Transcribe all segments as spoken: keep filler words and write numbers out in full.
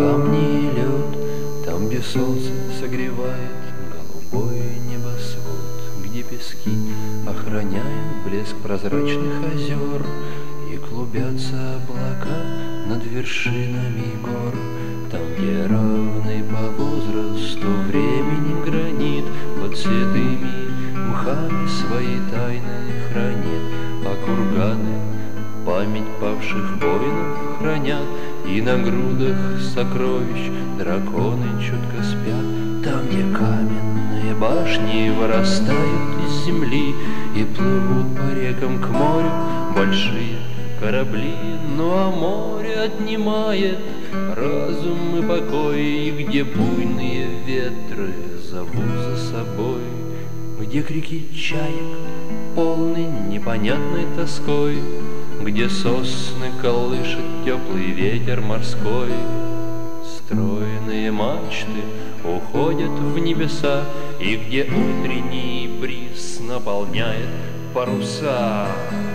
камни и лед, там, где солнце согревает голубой небосвод, где пески охраняют блеск прозрачных озер, и клубятся облака над вершинами гор. Там, где равный по возрасту времени гранит, под седыми мхами свои тайны хранит, а курганы память павших воинов хранят, и на грудах сокровищ драконы чутко спят. Там, где каменные башни вырастают из земли и плывут по рекам к морю большие корабли. Ну а море отнимает разум и покой, и где буйные ветры зовут за собой, где крики чаек полны непонятной тоской, где сосны колышет теплый ветер морской. Стройные мачты уходят в небеса, и где утренний бриз наполняет паруса.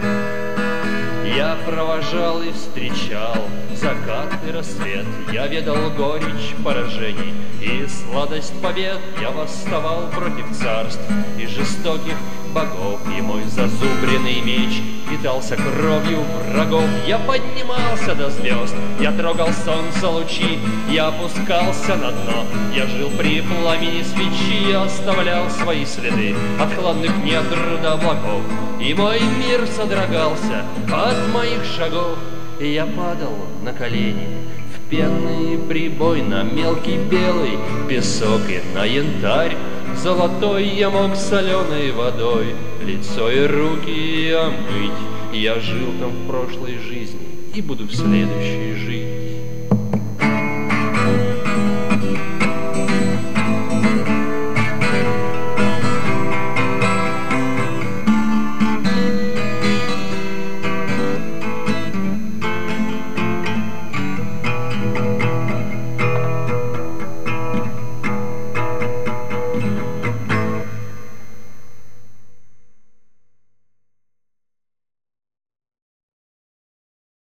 Я провожал и встречал закат и рассвет, я ведал горечь поражений и сладость побед. Я восставал против царств и жестоких богов, и мой зазубренный меч питался кровью врагов. Я поднимался до звезд, я трогал солнце лучи, я опускался на дно, я жил при пламени свечи, я оставлял свои следы от хладных недр до облаков, и мой мир содрогался от моих шагов. И я падал на колени в пенный прибой, на мелкий белый песок и на янтарь золотой. Я мог соленой водой лицо и руки омыть. Я жил там в прошлой жизни и буду в следующей жить.